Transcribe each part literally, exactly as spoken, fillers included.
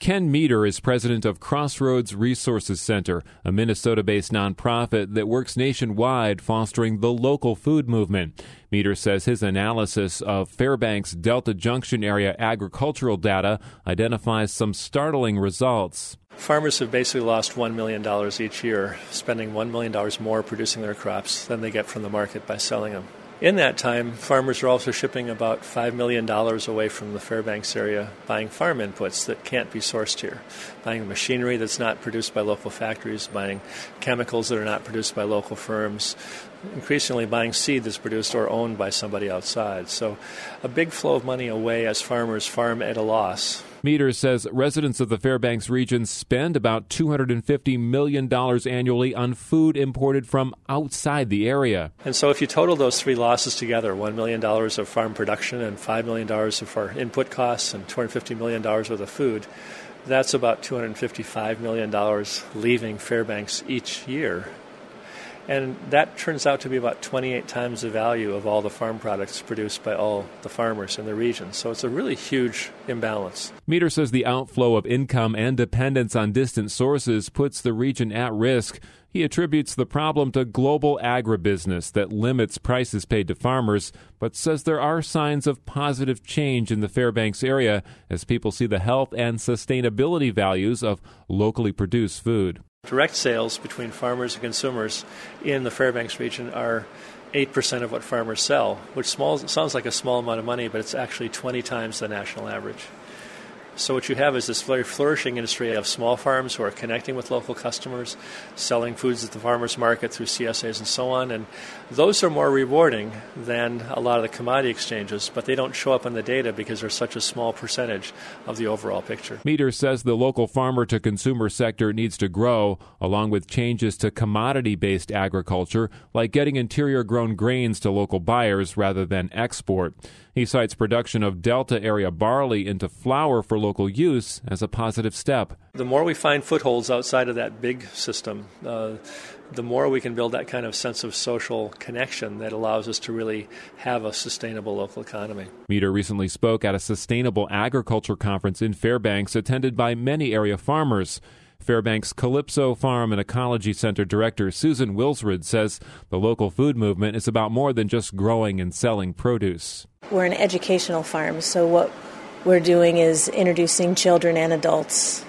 Ken Meter is president of Crossroads Resources Center, a Minnesota-based nonprofit that works nationwide fostering the local food movement. Meter says his analysis of Fairbanks Delta Junction area agricultural data identifies some startling results. Farmers have basically lost one million dollars each year, spending one million dollars more producing their crops than they get from the market by selling them. In that time, farmers are also shipping about five million dollars away from the Fairbanks area, buying farm inputs that can't be sourced here, buying machinery that's not produced by local factories, buying chemicals that are not produced by local firms, increasingly buying seed that's produced or owned by somebody outside. So a big flow of money away as farmers farm at a loss. Meter says residents of the Fairbanks region spend about two hundred fifty million dollars annually on food imported from outside the area. And so if you total those three losses together, one million dollars of farm production and five million dollars of our input costs and two hundred fifty million dollars worth of food, that's about two hundred fifty-five million dollars leaving Fairbanks each year. And that turns out to be about twenty-eight times the value of all the farm products produced by all the farmers in the region. So it's a really huge imbalance. Meter says the outflow of income and dependence on distant sources puts the region at risk. He attributes the problem to global agribusiness that limits prices paid to farmers, but says there are signs of positive change in the Fairbanks area as people see the health and sustainability values of locally produced food. Direct sales between farmers and consumers in the Fairbanks region are eight percent of what farmers sell, which small, sounds like a small amount of money, but it's actually twenty times the national average. So what you have is this very flourishing industry of small farms who are connecting with local customers, selling foods at the farmers market through C S As and so on. And those are more rewarding than a lot of the commodity exchanges, but they don't show up in the data because they're such a small percentage of the overall picture. Meter says the local farmer-to-consumer sector needs to grow, along with changes to commodity-based agriculture, like getting interior-grown grains to local buyers rather than export. He cites production of Delta area barley into flour for local use as a positive step. The more we find footholds outside of that big system, uh, the more we can build that kind of sense of social connection that allows us to really have a sustainable local economy. Meter recently spoke at a sustainable agriculture conference in Fairbanks attended by many area farmers. Fairbanks Calypso Farm and Ecology Center Director Susan Wilsrud says the local food movement is about more than just growing and selling produce. We're an educational farm, so what we're doing is introducing children and adults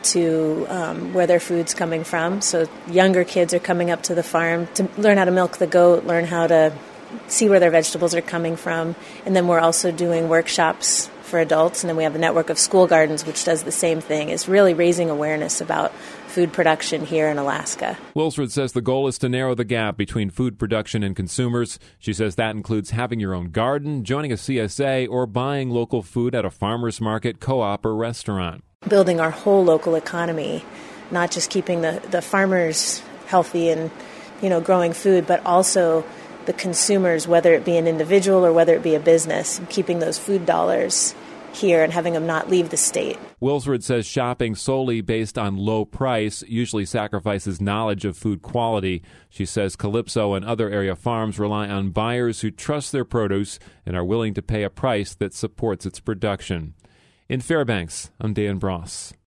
to um, where their food's coming from. So younger kids are coming up to the farm to learn how to milk the goat, learn how to see where their vegetables are coming from. And then we're also doing workshops for adults, and then we have a network of school gardens which does the same thing. It's really raising awareness about food production here in Alaska. Wilsrud says the goal is to narrow the gap between food production and consumers. She says that includes having your own garden, joining a C S A, or buying local food at a farmer's market, co-op, or restaurant. Building our whole local economy, not just keeping the, the farmers healthy and, you know, growing food, but also the consumers, whether it be an individual or whether it be a business, keeping those food dollars here and having them not leave the state. Wilsrud says shopping solely based on low price usually sacrifices knowledge of food quality. She says Calypso and other area farms rely on buyers who trust their produce and are willing to pay a price that supports its production. In Fairbanks, I'm Dan Bross.